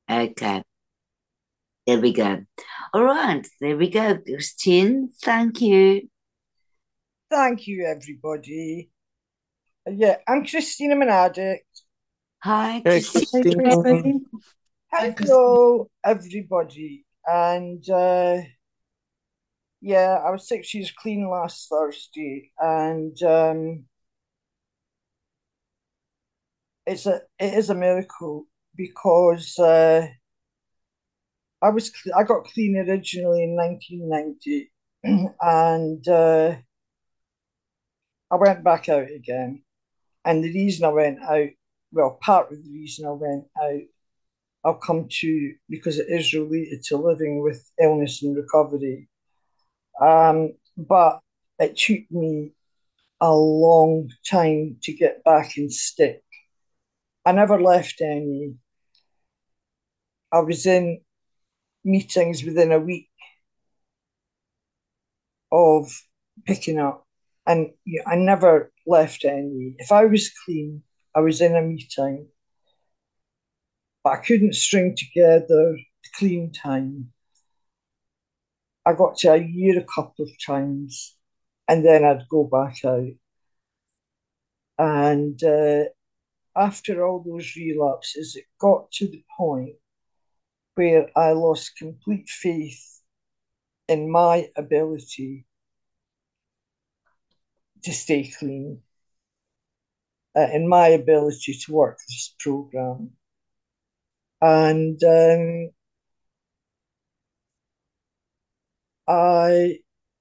Okay, there we go. All right, there we go. Christine, thank you. Thank you, everybody. Yeah, I'm Christina Manadic. Hi, Hey, Christine. Hey, Christine. Christine. Hello, everybody. And yeah, I was 6 years clean last Thursday, and it is a miracle because I got clean originally in 1990, and I went back out again. And the reason I went out, well, part of the reason I went out I'll come to because it is related to living with illness and recovery. But it took me a long time to get back and stick. I never left any. I was in meetings within a week of picking up, and I never left any. If I was clean, I was in a meeting, but I couldn't string together the clean time. I got to a year a couple of times, and then I'd go back out. And after all those relapses, it got to the point where I lost complete faith in my ability to stay clean, in my ability to work this program. And I,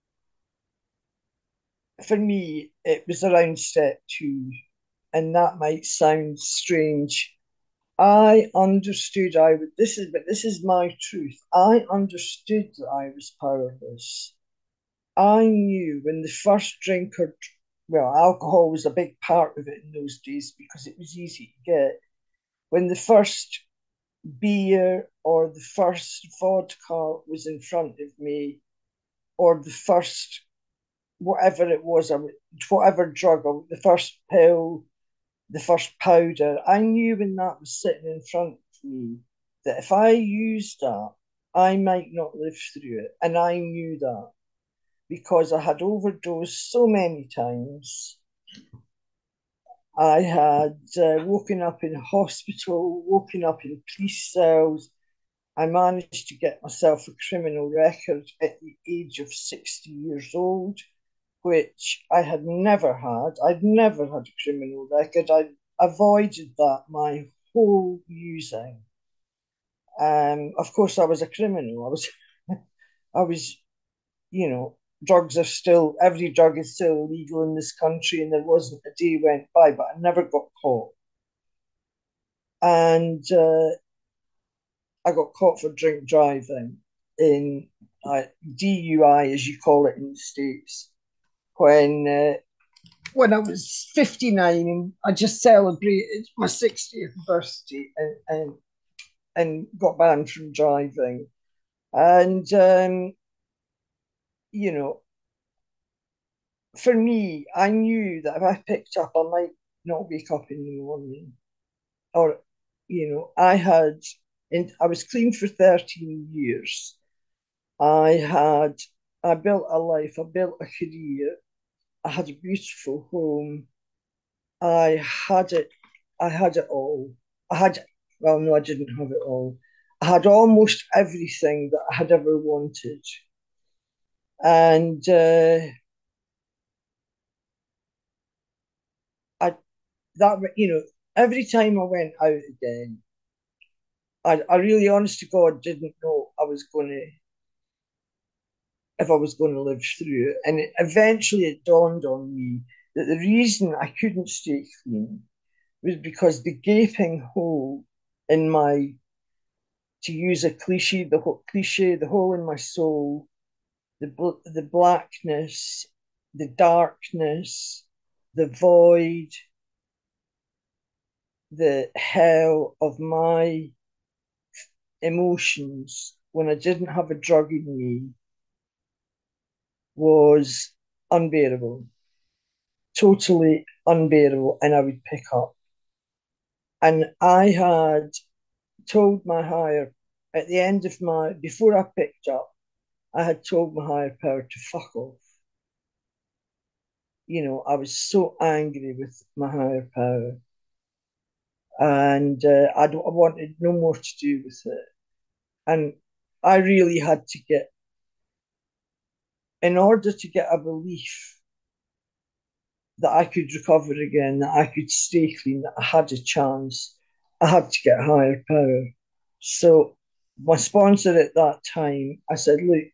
for me, it was around step two, and that might sound strange. I understood I would. This is my truth. I understood that I was powerless. I knew when the first drink or well, alcohol was a big part of it in those days because it was easy to get. When the first beer or the first vodka was in front of me, or the first whatever it was, whatever drug, or the first pill, the first powder, I knew when that was sitting in front of me that if I used that, I might not live through it. And I knew that because I had overdosed so many times. I had woken up in hospital, woken up in police cells. I managed to get myself a criminal record at the age of 60 years old, which I had never had. I'd never had a criminal record. I avoided that my whole using. Of course, I was a criminal. I was, you know, drugs are still, every drug is still illegal in this country, and there wasn't a day went by, but I never got caught. And I got caught for drink driving in DUI, as you call it in the States, when uh, when I was 59 and I just celebrated my 60th birthday and got banned from driving. And, you know, for me, I knew that if I picked up, I might not wake up in the morning. Or, I was clean for 13 years. I had, I built a life, I built a career, I had a beautiful home. I had it, I had it all. I had, well, no, I didn't have it all. I had almost everything that I had ever wanted. And I, every time I went out again, I really, honest to God, didn't know if I was going to live through it. And eventually it dawned on me that the reason I couldn't stay clean was because the gaping hole in my, to use a cliche, the hole in my soul, the blackness, the darkness, the void, the hell of my emotions when I didn't have a drug in me was unbearable, totally unbearable, and I would pick up. And I had told my higher, at the end of before I picked up, I had told my higher power to fuck off. I was so angry with my higher power, and I wanted no more to do with it. And I really had to in order to get a belief that I could recover again, that I could stay clean, that I had a chance, I had to get higher power. So my sponsor at that time, I said, look,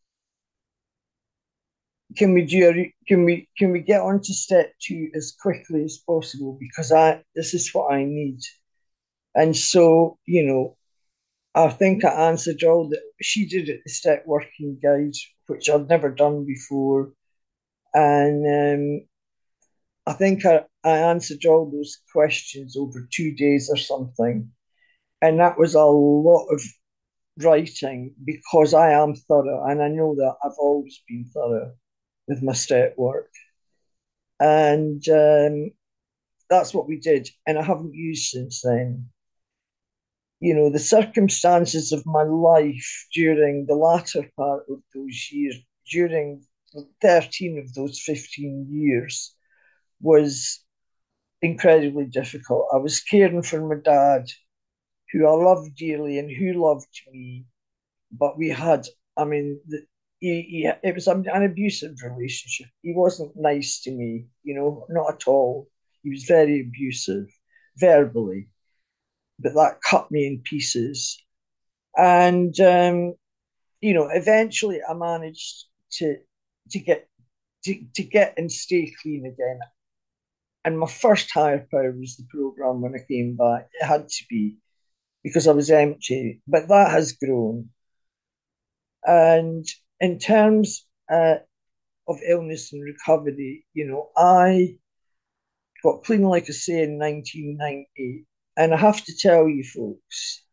can we get on to step two as quickly as possible because I this is what I need. And so, I think I answered all that she did at the step working guide, which I'd never done before. And I think I answered all those questions over 2 days or something. And that was a lot of writing because I am thorough and I know that I've always been thorough with my step work. And that's what we did. And I haven't used since then. The circumstances of my life during the latter part of those years, during 13 of those 15 years, was incredibly difficult. I was caring for my dad, who I loved dearly and who loved me, but we had, I mean, it was an abusive relationship. He wasn't nice to me, not at all. He was very abusive verbally, but that cut me in pieces. And eventually I managed to get to get and stay clean again. And my first higher power was the program when I came back. It had to be because I was empty, but that has grown. And in terms of illness and recovery, I got clean, like I say, in 1990. And I have to tell you, folks,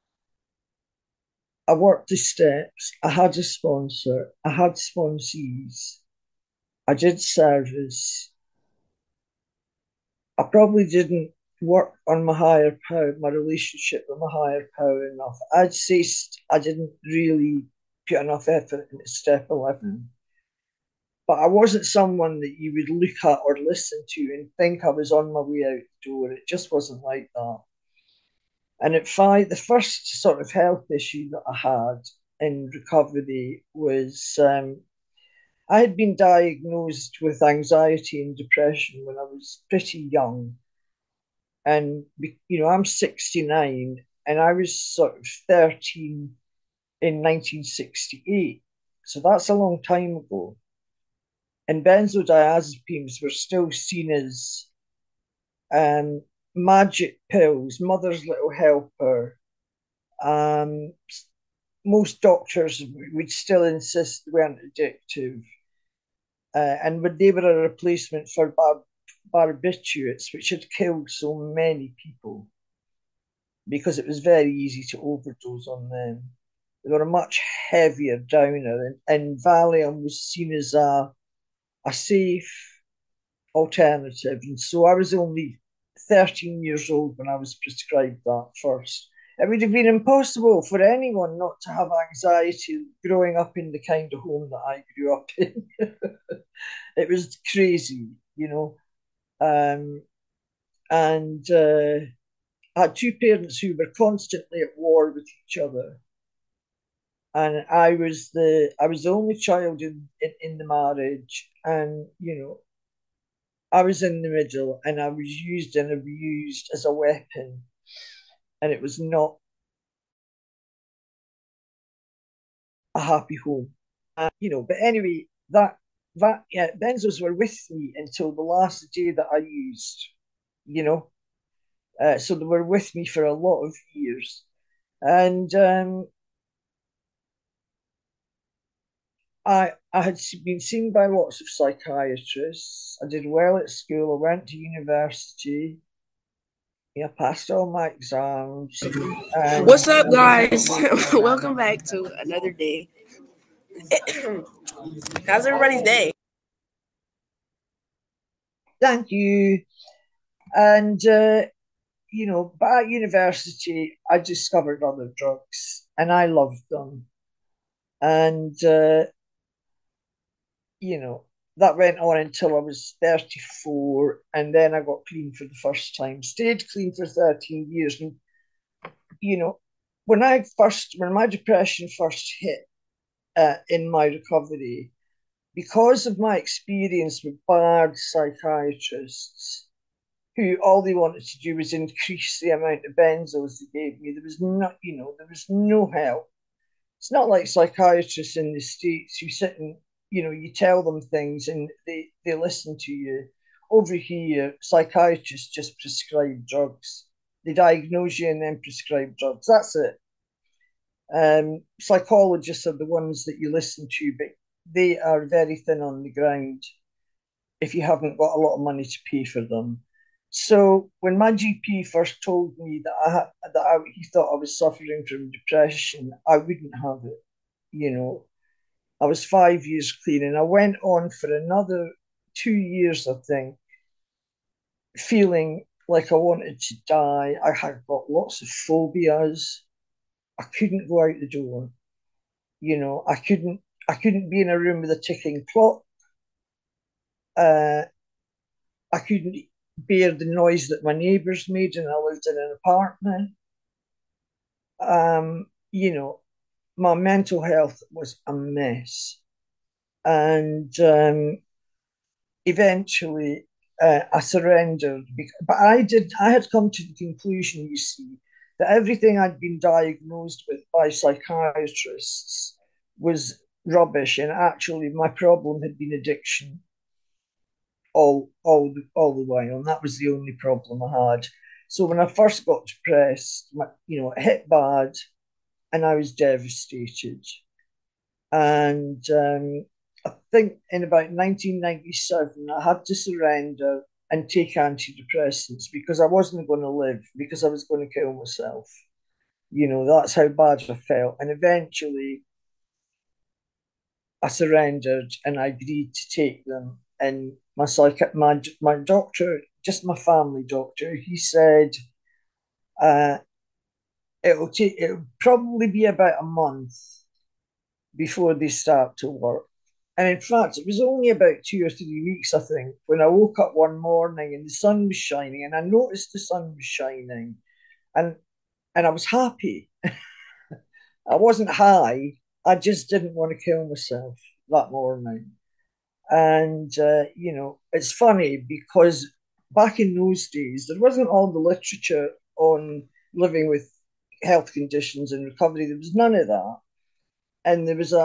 I worked the steps, I had a sponsor, I had sponsees, I did service. I probably didn't work on my higher power, my relationship with my higher power enough. I'd say I didn't really put enough effort into step 11. But I wasn't someone that you would look at or listen to and think I was on my way out the door. It just wasn't like that. And at five, the first sort of health issue that I had in recovery was I had been diagnosed with anxiety and depression when I was pretty young. And, I'm 69 and I was sort of 13 in 1968. So that's a long time ago. And benzodiazepines were still seen as um, magic pills, mother's little helper. Um, Most doctors would still insist they weren't addictive. And when they were a replacement for barbiturates, which had killed so many people because it was very easy to overdose on them. They were a much heavier downer, and Valium was seen as a safe alternative. And so I was only 13 years old when I was prescribed that first. It would have been impossible for anyone not to have anxiety growing up in the kind of home that I grew up in. It was crazy, Um, and I had two parents who were constantly at war with each other. And I was the only child in the marriage, and I was in the middle, and I was used and abused as a weapon, and it was not a happy home. But anyway, that yeah, benzos were with me until the last day that I used. You know, so they were with me for a lot of years, and I had been seen by lots of psychiatrists. I did well at school. I went to university. Yeah, passed all my exams. And What's up, guys? Welcome back to another day. How's everybody's day? thank you. And but at university, I discovered other drugs and I loved them. And, you know, that went on until I was 34. And then I got clean for the first time, stayed clean for 13 years. And, you know, when my depression first hit in my recovery, because of my experience with bad psychiatrists, who all they wanted to do was increase the amount of benzos they gave me. There was no help. It's not like psychiatrists in the States who sit and, you tell them things and they listen to you. Over here, psychiatrists just prescribe drugs. They diagnose you and then prescribe drugs. That's it. Psychologists are the ones that you listen to, but they are very thin on the ground if you haven't got a lot of money to pay for them. So when my GP first told me he thought I was suffering from depression, I wouldn't have it. You know, I was 5 years clean, and I went on for another 2 years, I think, feeling like I wanted to die. I had got lots of phobias. I couldn't go out the door. I couldn't be in a room with a ticking clock. Uh, I couldn't bear the noise that my neighbours made, and I lived in an apartment. Um, you know, my mental health was a mess, and eventually I surrendered. But I had come to the conclusion, you see, that everything I'd been diagnosed with by psychiatrists was rubbish, and actually my problem had been addiction all the while, and that was the only problem I had. So when I first got depressed, it hit bad, and I was devastated. And I think in about 1997, I had to surrender and take antidepressants because I wasn't going to live, because I was going to kill myself. That's how bad I felt. And eventually, I surrendered and I agreed to take them. And my doctor, just my family doctor, he said uh, it'll probably be about a month before they start to work. And in fact, it was only about 2 or 3 weeks, I think, when I woke up one morning and the sun was shining, and I noticed the sun was shining, and I was happy. I wasn't high. I just didn't want to kill myself that morning. And, it's funny because back in those days, there wasn't all the literature on living with health conditions and recovery. There was none of that. And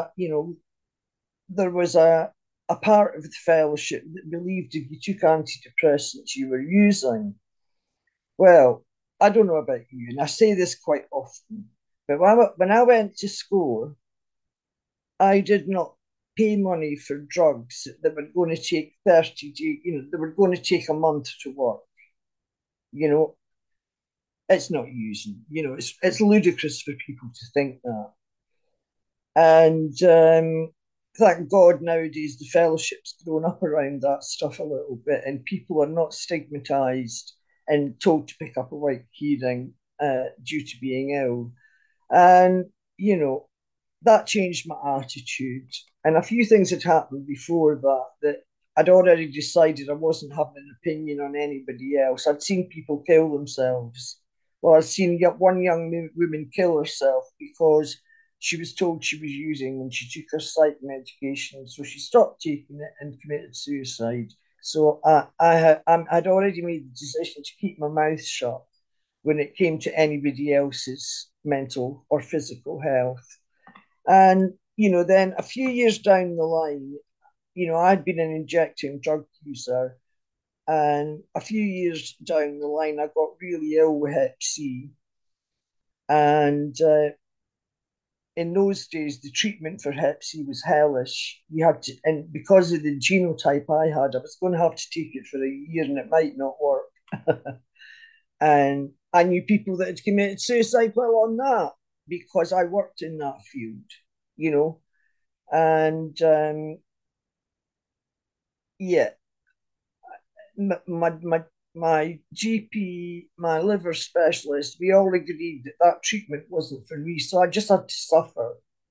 there was a part of the fellowship that believed if you took antidepressants, you were using. Well, I don't know about you, and I say this quite often, but when I went to school, I did not pay money for drugs that were going to take 30 days, that were going to take a month to work. You know, it's not using, it's ludicrous for people to think that. And thank God nowadays the fellowship's grown up around that stuff a little bit, and people are not stigmatized and told to pick up a white keyring due to being ill. And, you know, that changed my attitude. And a few things had happened before that I'd already decided I wasn't having an opinion on anybody else. I'd seen people kill themselves. Well, I'd seen one young woman kill herself because she was told she was using and she took her psych medication. So she stopped taking it and committed suicide. So I'd already made the decision to keep my mouth shut when it came to anybody else's mental or physical health. And, then a few years down the line, I'd been an injecting drug user. And a few years down the line, I got really ill with Hep C. And in those days, the treatment for Hep C was hellish. And because of the genotype I had, I was going to have to take it for a year and it might not work. And I knew people that had committed suicide while on that because I worked in that field, you know. And yeah, my my GP, my liver specialist, we all agreed that that treatment wasn't for me. So I just had to suffer.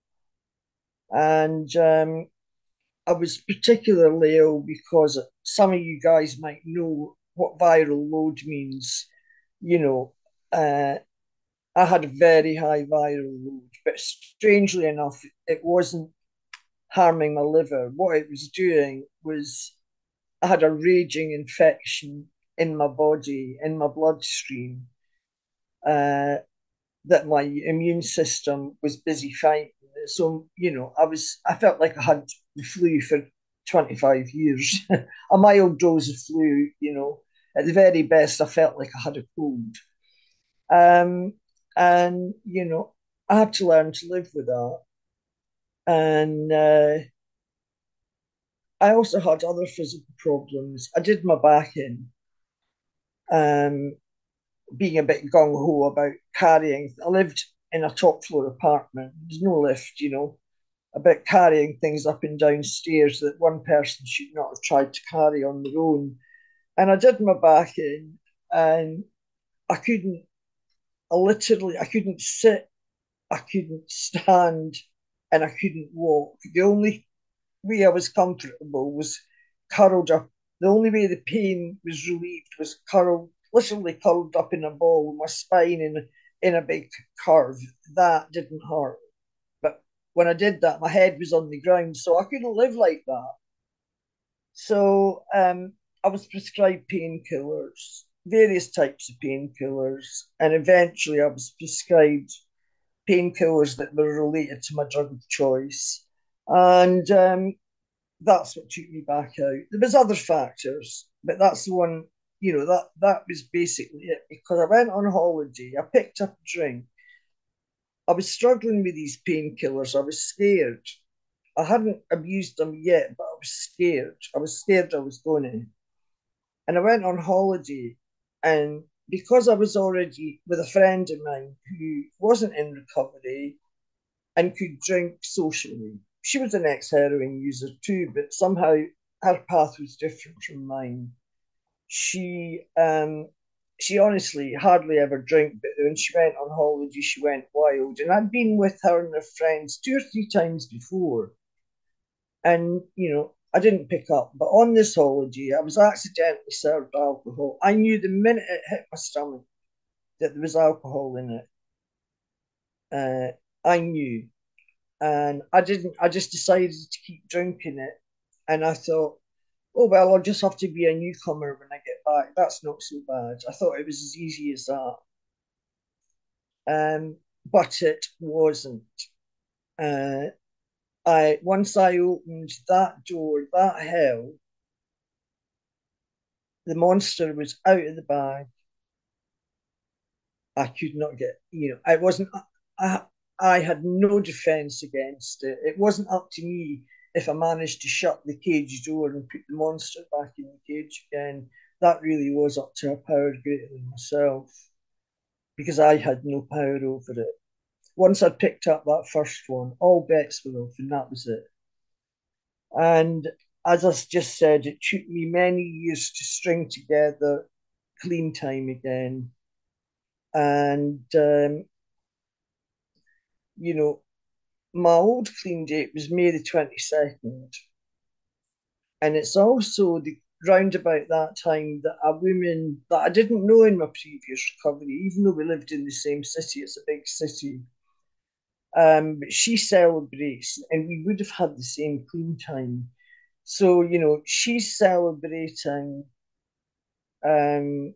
And I was particularly ill because some of you guys might know what viral load means. You know, I had a very high viral load, but strangely enough, it wasn't harming my liver. What it was doing was I had a raging infection in my body, in my bloodstream, uh, that my immune system was busy fighting. So, I felt like I had the flu for 25 years, a mild dose of flu, at the very best, I felt like I had a cold. Um, and, I had to learn to live with that. And I also had other physical problems. I did my back in, um, being a bit gung ho about carrying. I lived in a top floor apartment. There's no lift, about carrying things up and down stairs that one person should not have tried to carry on their own. And I did my back in, and I couldn't, I couldn't sit, I couldn't stand, and I couldn't walk. The only way I was comfortable was curled up. The only way the pain was relieved was literally curled up in a ball, with my spine in a big curve. That didn't hurt. But when I did that, my head was on the ground, so I couldn't live like that. So I was prescribed painkillers, various types of painkillers, and eventually I was prescribed painkillers that were related to my drug of choice. And that's what took me back out. There was other factors, but that's the one, that was basically it. Because I went on holiday, I picked up a drink. I was struggling with these painkillers. I was scared. I hadn't abused them yet, but I was scared. I was scared I was going to. And I went on holiday, and because I was already with a friend of mine who wasn't in recovery and could drink socially, she was an ex-heroin user too, but somehow her path was different from mine. She honestly hardly ever drank, but when she went on holiday, she went wild. And I'd been with her and her friends 2 or 3 times before, and I didn't pick up. But on this holiday, I was accidentally served alcohol. I knew the minute it hit my stomach that there was alcohol in it. I knew, and I didn't. I just decided to keep drinking it, and I thought, oh well, I'll just have to be a newcomer when I get back. That's not so bad. I thought it was as easy as that, but it wasn't. Uh, I once I opened that door, that hell, the monster was out of the bag. I could not get, I wasn't, I had no defense against it. It wasn't up to me if I managed to shut the cage door and put the monster back in the cage again. That really was up to a power greater than myself, because I had no power over it. Once I'd picked up that first one, all bets were off, and that was it. And as I just said, it took me many years to string together clean time again. And, my old clean date was May the 22nd. And it's also the round about that time that a woman that I didn't know in my previous recovery, even though we lived in the same city, it's a big city, but she celebrates, and we would have had the same clean time. So, she's celebrating um,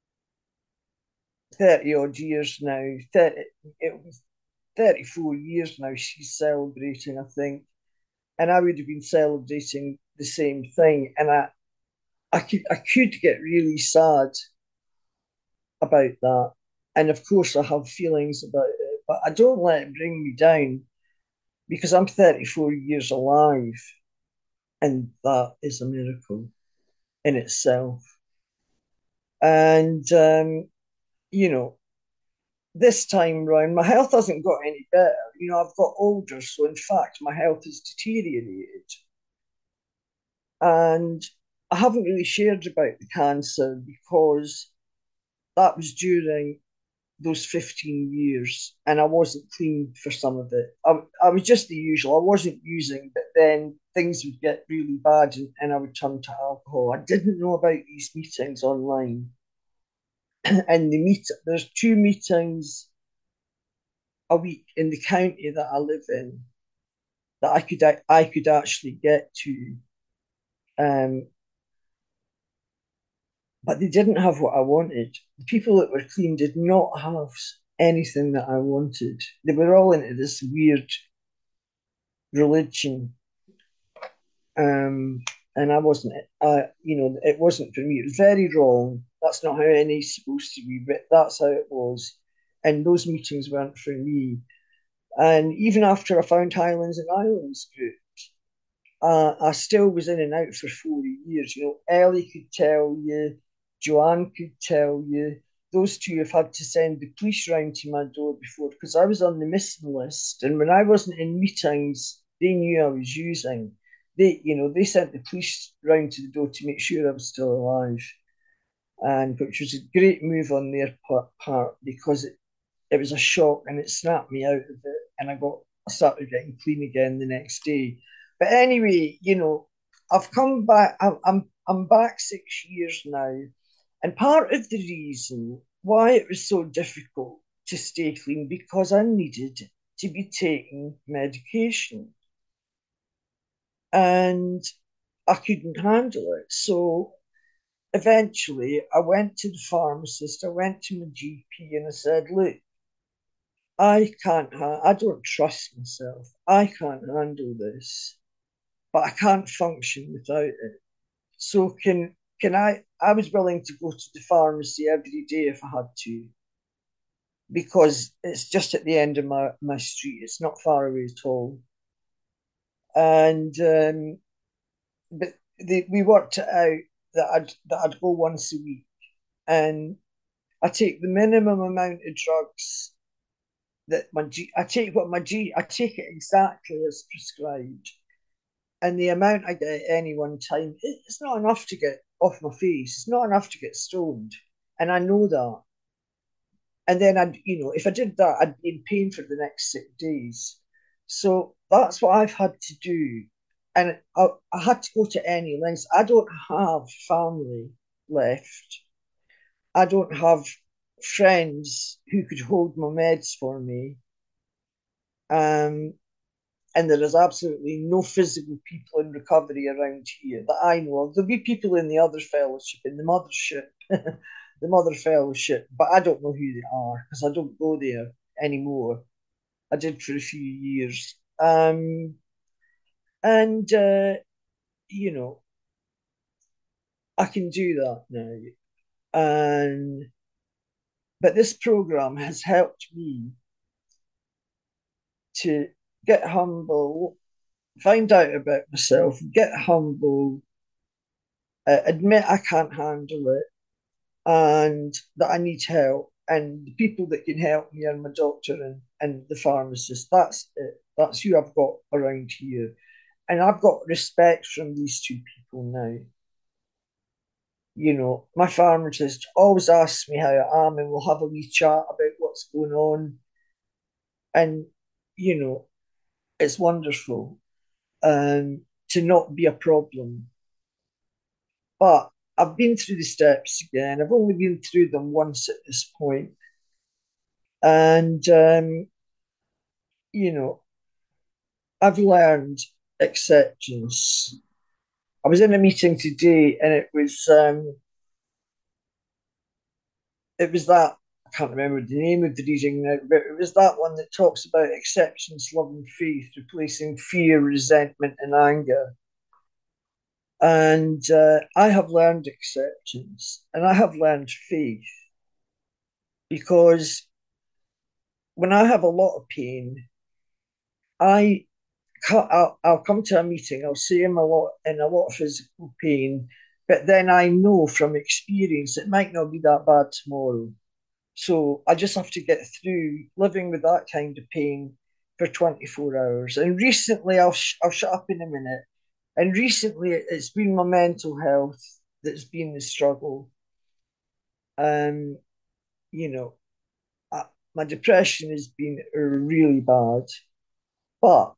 30 odd years now. It was 34 years now she's celebrating, I think. And I would have been celebrating the same thing. And I could get really sad about that. And of course, I have feelings about it, but I don't let it bring me down, because I'm 34 years alive. And that is a miracle in itself. And, you know, this time round, my health hasn't got any better. I've got older, so in fact, my health has deteriorated. And I haven't really shared about the cancer because that was during those 15 years and I wasn't clean for some of it. I was just the usual. I wasn't using, but then things would get really bad and I would turn to alcohol. I didn't know about these meetings online. And there's 2 meetings a week in the county that I live in that I could actually get to. Um, but they didn't have what I wanted. The people that were clean did not have anything that I wanted. They were all into this weird religion, and I wasn't. It wasn't for me. It was very wrong. That's not how any's supposed to be, but that's how it was. And those meetings weren't for me. And even after I found Highlands and Islands group, I still was in and out for 4 years. Ellie could tell you, Joanne could tell you. Those two have had to send the police round to my door before because I was on the missing list. And when I wasn't in meetings, they knew I was using. They sent the police round to the door to make sure I was still alive, and which was a great move on their part because it was a shock and it snapped me out of it, and I started getting clean again the next day. But anyway, I've come back. I'm back 6 years now, and part of the reason why it was so difficult to stay clean because I needed to be taking medication, and I couldn't handle it. So eventually, I went to the pharmacist. I went to my GP, and I said, "Look, I don't trust myself. I can't handle this, but I can't function without it. So I was willing to go to the pharmacy every day if I had to, because it's just at the end of my street. It's not far away at all. And but we worked it out that I'd go once a week, and I take the minimum amount of drugs that I take it exactly as prescribed, and the amount I get at any one time, it's not enough to get off my face. It's not enough to get stoned, and I know that. And then if I did that, I'd be in pain for the next 6 days. So that's what I've had to do, and I had to go to any lengths. I don't have family left. I don't have friends who could hold my meds for me. Um, and there is absolutely no physical people in recovery around here that I know of. There'll be people in the other fellowship, in the mothership, the mother fellowship, but I don't know who they are because I don't go there anymore. I did for a few years. And you know, I can do that now. And but this program has helped me to get humble, find out about myself, get humble, admit I can't handle it, and that I need help. And the people that can help me are my doctor and the pharmacist. That's it. That's who I've got around here. And I've got respect from these two people now. My pharmacist always asks me how I am, and we'll have a wee chat about what's going on. And, you know, it's wonderful to not be a problem. But I've been through the steps again. I've only been through them once at this point. And, you know, I've learned acceptance. I was in a meeting today and it was that, I can't remember the name of the reading now, but it was that one that talks about acceptance, love, and faith, replacing fear, resentment, and anger. And I have learned acceptance and I have learned faith because when I have a lot of pain, I I'll come to a meeting, I'll say I'm in a lot of physical pain, but then I know from experience it might not be that bad tomorrow. So I just have to get through living with that kind of pain for 24 hours. And recently, I'll shut up in a minute. And recently, it's been my mental health that's been the struggle. Um, you know, my depression has been really bad, but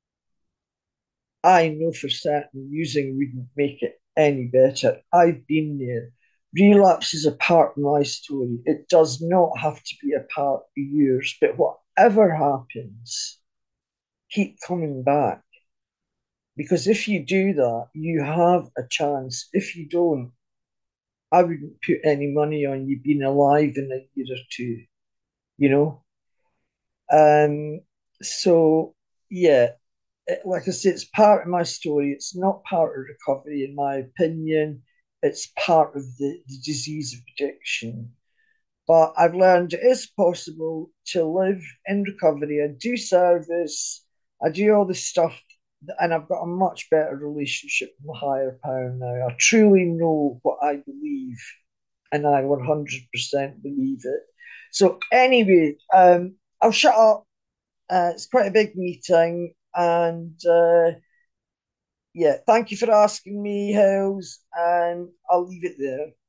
I know for certain using wouldn't make it any better. I've been there. Relapse is a part of my story. It does not have to be a part of yours, but whatever happens, keep coming back. Because if you do that, you have a chance. If you don't, I wouldn't put any money on you being alive in a year or two, you know? Um, so yeah, like I said, it's part of my story. It's not part of recovery, in my opinion. It's part of the disease of addiction. But I've learned it is possible to live in recovery. I do service, I do all this stuff, and I've got a much better relationship with my higher power now. I truly know what I believe, and I 100% believe it. So, anyway, I'll shut up. It's quite a big meeting, and yeah, thank you for asking me, Hills, and I'll leave it there.